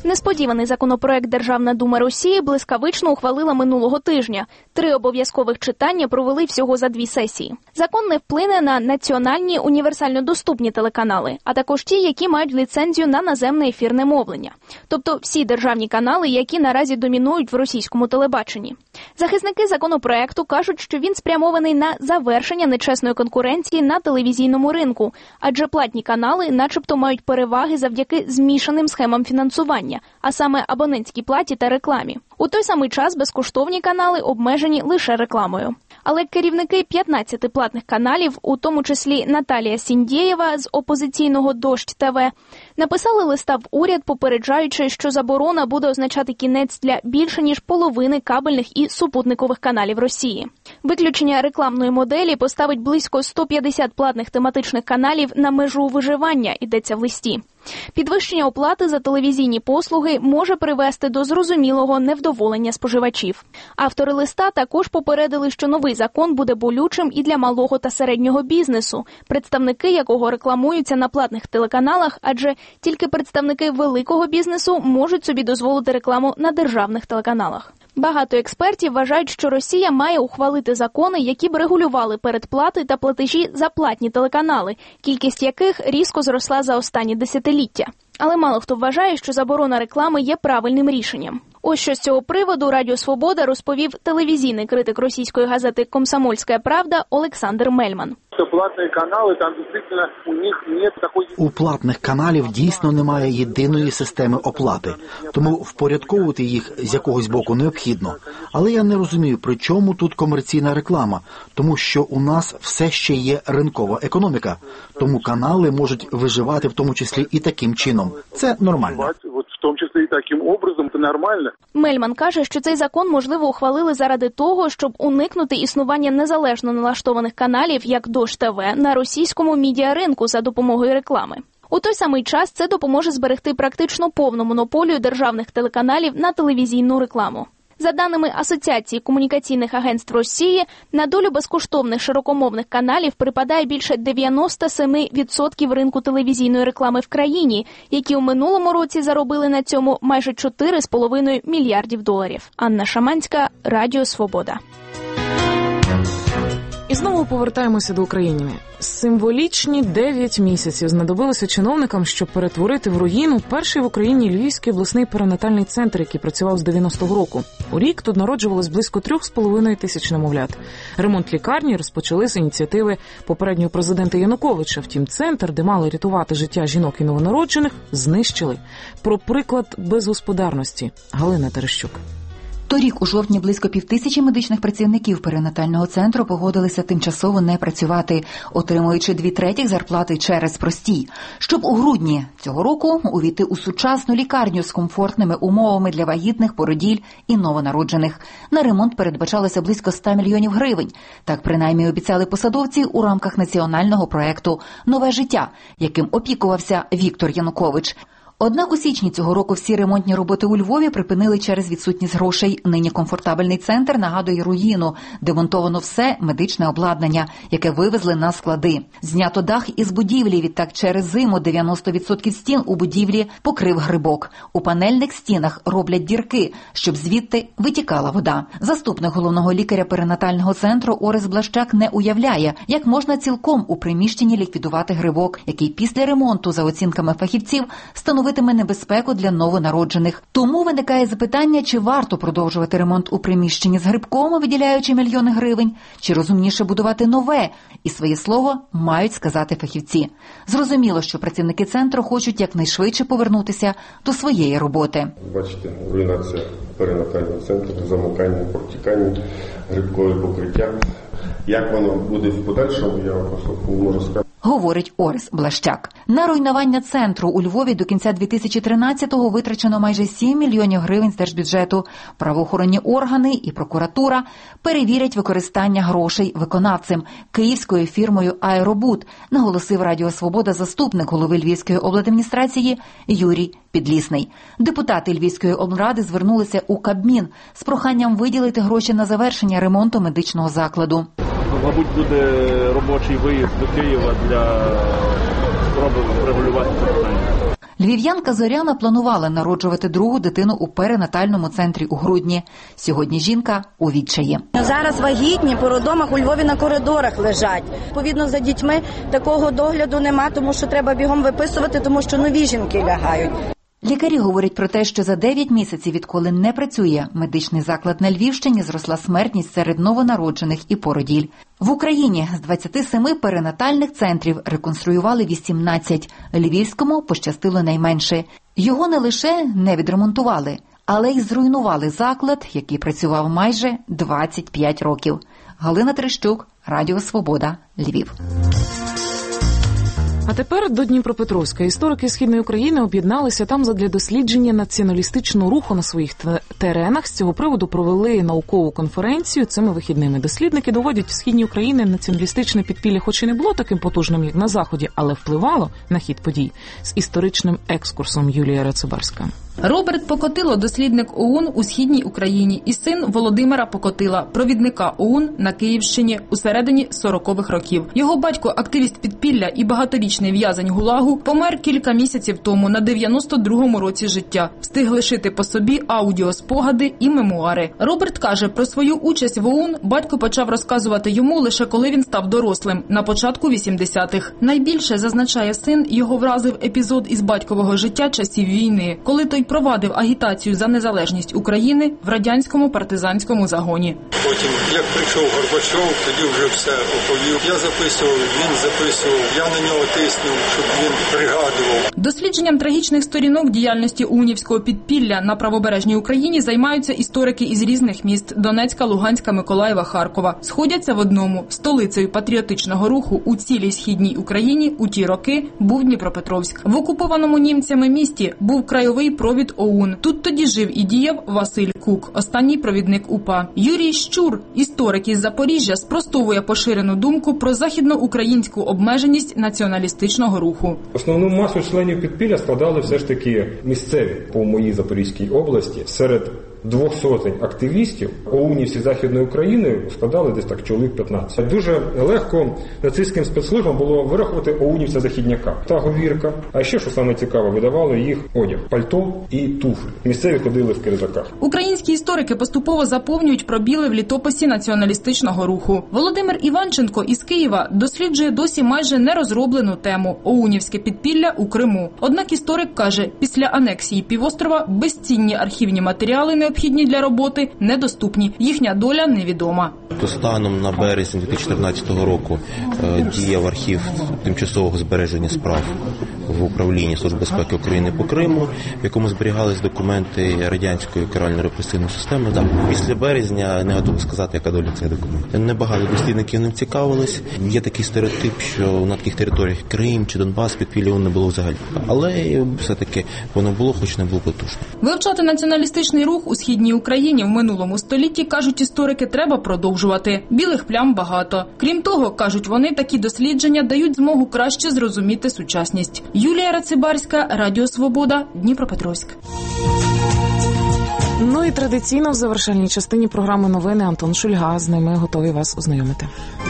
Несподіваний законопроект Державна дума Росії блискавично ухвалила минулого тижня. 3 обов'язкових читання провели всього за 2 сесії. Закон не вплине на національні універсально доступні телеканали, а також ті, які мають ліцензію на наземне ефірне мовлення. Тобто всі державні канали, які наразі домінують в російському телебаченні. Захисники законопроекту кажуть, що він спрямований на завершення нечесної конкуренції на телевізійному ринку, адже платні канали начебто мають переваги завдяки змішаним схемам фінансування, а саме абонентській платі та рекламі. У той самий час безкоштовні канали обмежені лише рекламою. Але керівники 15 платних каналів, у тому числі Наталія Сіндєєва з опозиційного «Дождь ТВ», написали листа в уряд, попереджаючи, що заборона буде означати кінець для більше ніж половини кабельних і супутникових каналів Росії. Виключення рекламної моделі поставить близько 150 платних тематичних каналів на межу виживання, йдеться в листі. Підвищення оплати за телевізійні послуги може привести до зрозумілого невдоволення споживачів. Автори листа також попередили, що новий закон буде болючим і для малого та середнього бізнесу, представники якого рекламуються на платних телеканалах, адже тільки представники великого бізнесу можуть собі дозволити рекламу на державних телеканалах. Багато експертів вважають, що Росія має ухвалити закони, які б регулювали передплати та платежі за платні телеканали, кількість яких різко зросла за останні десятиліття. Але мало хто вважає, що заборона реклами є правильним рішенням. Ось що з цього приводу Радіо Свобода розповів телевізійний критик російської газети «Комсомольська правда» Олександр Мельман. Платні канали, там дійсно у них немає такої... У платних каналів дійсно немає єдиної системи оплати, тому впорядковувати їх з якогось боку необхідно. Але я не розумію, при чому тут комерційна реклама, тому що у нас все ще є ринкова економіка, тому канали можуть виживати в тому числі і таким чином. Це нормально. В тому числі і таким образом, це нормально. Мельман каже, що цей закон, можливо, ухвалили заради того, щоб уникнути існування незалежно налаштованих каналів, як «Дождь ТВ», на російському медіаринку за допомогою реклами. У той самий час це допоможе зберегти практично повну монополію державних телеканалів на телевізійну рекламу. За даними Асоціації комунікаційних агентств Росії, на долю безкоштовних широкомовних каналів припадає більше 97% ринку телевізійної реклами в країні, які у минулому році заробили на цьому майже 4,5 мільярдів доларів. Анна Шаманська, Радіо Свобода. І знову повертаємося до України. Символічні 9 місяців знадобилося чиновникам, щоб перетворити в руїну перший в Україні Львівський обласний перинатальний центр, який працював з 90-го року. У рік тут народжувалось близько 3,5 тисяч немовлят. Ремонт лікарні розпочали з ініціативи попереднього президента Януковича. Втім, центр, де мали рятувати життя жінок і новонароджених, знищили. Про приклад безгосподарності. Галина Терещук. Торік у жовтні близько 5000 медичних працівників перинатального центру погодилися тимчасово не працювати, отримуючи 2/3 зарплати через простій, щоб у грудні цього року увійти у сучасну лікарню з комфортними умовами для вагітних, породіль і новонароджених. На ремонт передбачалося близько 100 мільйонів гривень. Так принаймні обіцяли посадовці у рамках національного проекту «Нове життя», яким опікувався Віктор Янукович. Однак у січні цього року всі ремонтні роботи у Львові припинили через відсутність грошей. Нині комфортабельний центр нагадує руїну. Демонтовано все медичне обладнання, яке вивезли на склади. Знято дах із будівлі, відтак через зиму 90% стін у будівлі покрив грибок. У панельних стінах роблять дірки, щоб звідти витікала вода. Заступник головного лікаря перинатального центру Орес Блащак не уявляє, як можна цілком у приміщенні ліквідувати грибок, який після ремонту, за оцінками фахівців, становитиме небезпеку для новонароджених. Тому виникає запитання, чи варто продовжувати ремонт у приміщенні з грибком, виділяючи мільйони гривень, чи розумніше будувати нове. І своє слово мають сказати фахівці. Зрозуміло, що працівники центру хочуть якнайшвидше повернутися до своєї роботи. Бачите, руйнація перинатального центру, замикання, протікання, грибкове покриття. Як воно буде в подальшому, я просто не можу сказати. Говорить Орес Блащак. На руйнування центру у Львові до кінця 2013-го витрачено майже 7 мільйонів гривень з держбюджету. Правоохоронні органи і прокуратура перевірять використання грошей виконавцем київською фірмою «Аеробуд», наголосив Радіо Свобода заступник голови Львівської обладміністрації Юрій Підлісний. Депутати Львівської облради звернулися у Кабмін з проханням виділити гроші на завершення ремонту медичного закладу. Мабуть, буде робочий виїзд до Києва для спробуємо врегулювати це питання. Львів'янка Зоряна планувала народжувати другу дитину у перинатальному центрі у грудні. Сьогодні жінка у відчаї. Зараз вагітні по роддомах у Львові на коридорах лежать. Відповідно, за дітьми такого догляду нема, тому що треба бігом виписувати, тому що нові жінки лягають. Лікарі говорять про те, що за 9 місяців, відколи не працює медичний заклад на Львівщині, зросла смертність серед новонароджених і породіль. В Україні з 27 перинатальних центрів реконструювали 18. Львівському пощастило найменше. Його не лише не відремонтували, але й зруйнували заклад, який працював майже 25 років. Галина Терещук, Радіо Свобода, Львів. А тепер до Дніпропетровська. Історики Східної України об'єдналися там задля дослідження націоналістичного руху на своїх теренах. З цього приводу провели наукову конференцію. Цими вихідними дослідники доводять, в Східній Україні націоналістичне підпілля хоч і не було таким потужним, як на Заході, але впливало на хід подій. З історичним екскурсом Юлія Рацибарська. Роберт Покотило – дослідник ОУН у Східній Україні і син Володимира Покотила, провідника ОУН на Київщині у середині 40-х років. Його батько, активіст підпілля і багаторічний в'язень ГУЛАГу, помер кілька місяців тому на 92-му році життя. Встиг лишити по собі аудіоспогади і мемуари. Роберт каже, про свою участь в ОУН батько почав розказувати йому лише коли він став дорослим, на початку 80-х. Найбільше, зазначає син, його вразив епізод із батькового життя часів війни, коли той провадив агітацію за незалежність України в радянському партизанському загоні. Потім, як прийшов Горбачов, тоді вже все оповів. Я записував, він записував, я на нього тиснув, щоб він пригадував. Дослідженням трагічних сторінок діяльності УНівського підпілля на правобережній Україні займаються історики із різних міст – Донецька, Луганська, Миколаєва, Харкова. Сходяться в одному – столицею патріотичного руху у цілій Східній Україні у ті роки був Дніпропетровськ. В окупованому німцями місті був краєвий провід ОУН. Тут тоді жив і діяв Василь Кук, останній провідник УПА. Юрій Щур, історик із Запоріжжя, спростовує поширену думку про західноукраїнську обмеженість націоналістичного руху. Основну масу членів підпілля складали все ж таки місцеві по моїй Запорізькій області. Серед 200 активістів ОУНівці Західної України складали десь так чоловік 15. Дуже легко нацистським спецслужбам було вирахувати ОУНівця-західняка. Та говірка. А ще, що саме цікаво, видавали їх одяг, пальто і туфлі. Місцеві ходили в кирзаках. Українські історики поступово заповнюють пробіли в літописі націоналістичного руху. Володимир Іванченко із Києва досліджує досі майже нерозроблену тему – ОУНівське підпілля у Криму. Однак історик каже, після анексії півострова безцінні архівні матеріали, необхідні для роботи, недоступні. Їхня доля невідома. То станом на березень 2014 року діяв архів тимчасового збереження справ в управлінні Служби безпеки України по Криму, в якому зберігались документи радянської карально-репресивної системи. Після березня не готовий сказати, яка доля цих документів. Небагато дослідників ним цікавились. Є такий стереотип, що на таких територіях Крим чи Донбас підпілля не було взагалі. Але все-таки воно було, хоч не було потужно. Вивчати націоналістичний рух у Східній Україні в минулому столітті, кажуть історики, треба продовжувати. Білих плям багато. Крім того, кажуть вони, такі дослідження дають змогу краще зрозуміти сучасність. Юлія Рацибарська, Радіо Свобода, Дніпропетровськ. Ну і традиційно в завершальній частині програми новини Антон Шульга. З ними готовий вас ознайомити.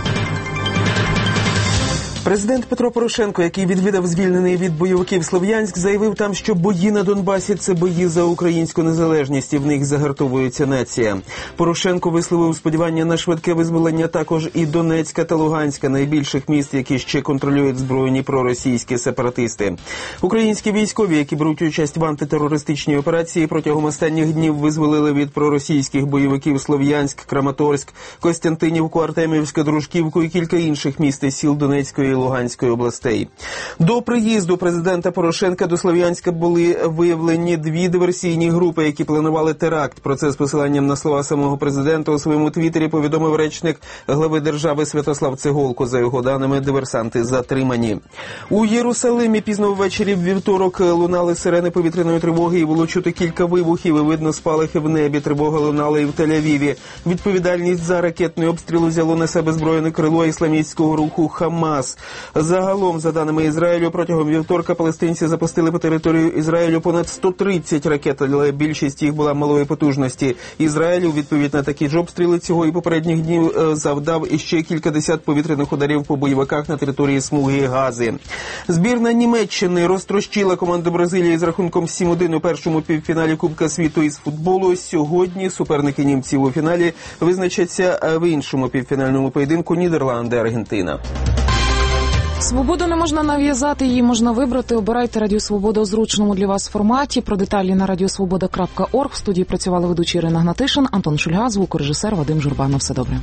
Президент Петро Порошенко, який відвідав звільнений від бойовиків Слов'янськ, заявив там, що бої на Донбасі – це бої за українську незалежність, і в них загартовується нація. Порошенко висловив сподівання на швидке визволення також і Донецька та Луганська, найбільших міст, які ще контролюють збройні проросійські сепаратисти. Українські військові, які беруть участь в антитерористичній операції, протягом останніх днів визволили від проросійських бойовиків Слов'янськ, Краматорськ, Костянтинівку, Артемівську, Дружківку і кілька інших міст і сіл Донецької і Луганської областей. До приїзду президента Порошенка до Слов'янська були виявлені дві диверсійні групи, які планували теракт. Про це з посиланням на слова самого президента у своєму твіттері повідомив речник глави держави Святослав Цеголко. За його даними, диверсанти затримані. У Єрусалимі пізно ввечері в вівторок лунали сирени повітряної тривоги і було чути кілька вибухів і видно спалахи в небі. Тривога лунала і в Тель-Авіві. Відповідальність за ракетний обстріл взяло на себе збройне крило ісламістського руху «Хамас». Загалом, за даними Ізраїлю, протягом вівторка палестинці запустили по територію Ізраїлю понад 130 ракет, але більшість їх була малої потужності. Ізраїль у відповідь на такі ж обстріли цього і попередніх днів завдав іще кількадесят повітряних ударів по бойовиках на території смуги Гази. Збірна Німеччини розтрощила команду Бразилії з рахунком 7-1 у першому півфіналі Кубка світу із футболу. Сьогодні суперники німців у фіналі визначаться в іншому півфінальному поєдинку Нідерланди-Аргентина. Свободу не можна нав'язати, її можна вибрати. Обирайте Радіо Свобода у зручному для вас форматі. Про деталі на radiosvoboda.org. В студії працювали ведучі Ірина Гнатишин, Антон Шульга, звукорежисер Вадим Журбанов. Все добре.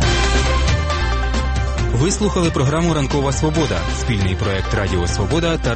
Ви слухали програму «Ранкова Свобода» – спільний проект Радіо Свобода та